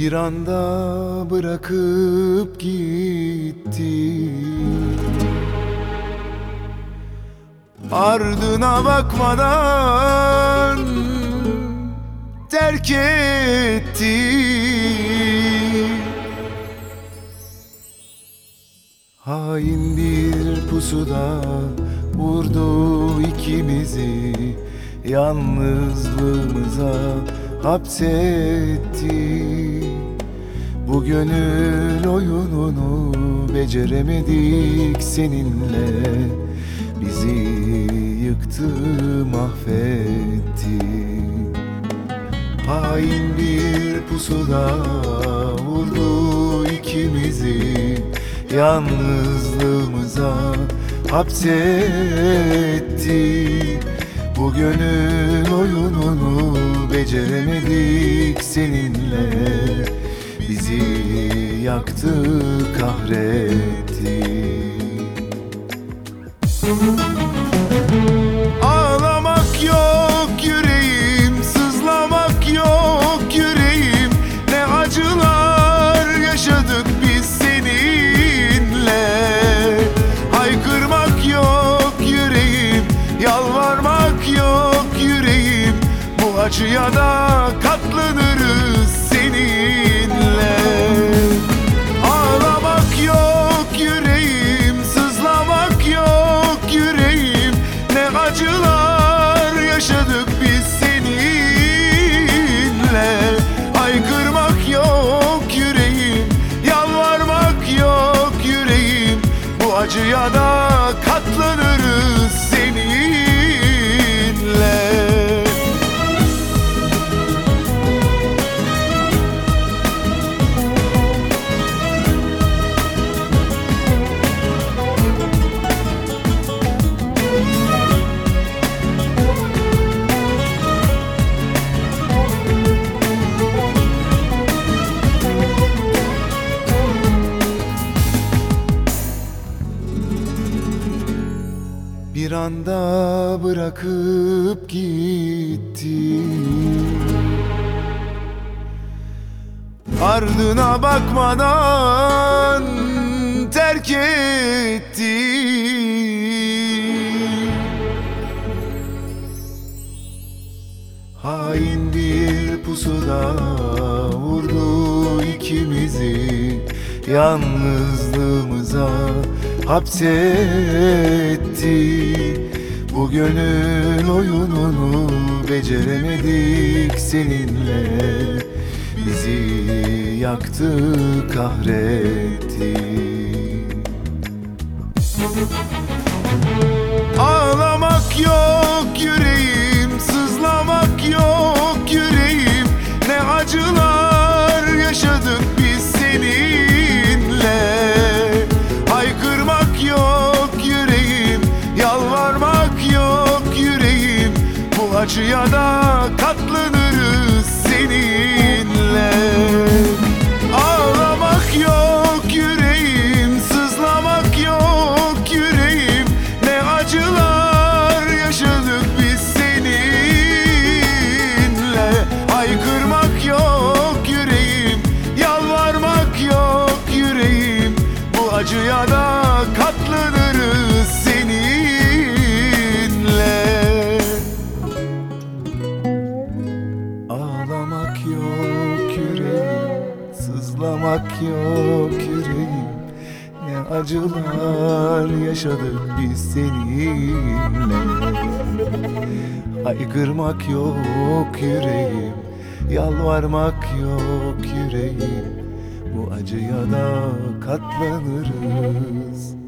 Bir anda bırakıp gitti, ardına bakmadan terk etti. Hain bir pusuda vurdu ikimizi, yalnızlığımıza hapsetti. Bu gönül oyununu beceremedik seninle, bizi yıktı, mahvetti. Hain bir pusuda vurdu ikimizi, yalnızlığımıza hapsetti. Bu gönül oyununu beceremedik seninle, bizi yaktı, kahretti. Ağlamak yok yüreğim, sızlamak yok yüreğim. Ne acılar yaşadık biz seninle. Haykırmak yok yüreğim, yalvarmak yok yüreğim. Bu acıya da katlanırız seninle. Ağlamak yok yüreğim, sızlamak yok yüreğim. Ne acılar yaşadık biz seninle. Haykırmak yok yüreğim, yalvarmak yok yüreğim. Bu acıya da katlanırız seninle. Bir anda bırakıp gitti, ardına bakmadan terk etti. Hain bir pusuda vurdu ikimizi, yalnızlığımıza hapsetti. Bu gönül oyununu beceremedik seninle, bizi yaktı, kahretti. Ağlamak yok yüreğim, sızlamak yok yüreğim. Ne acılar yaşadık biz seninle. Haykırmak yok yüreğim, yalvarmak yok yüreğim. Bu acıya da katlanırız seninle. Ağlamak yok yüreğim, sızlamak yok yüreğim. Ne acılar yaşadık biz seninle. Haykırmak yok yüreğim, yalvarmak yok yüreğim. Bu acıya da katlanırız seninle. Ağlamak yok yüreğim, sızlamak yok yüreğim. Ne acılar yaşadık biz seninle. Haykırmak yok yüreğim, yalvarmak yok yüreğim. Bu acıya da katlanırız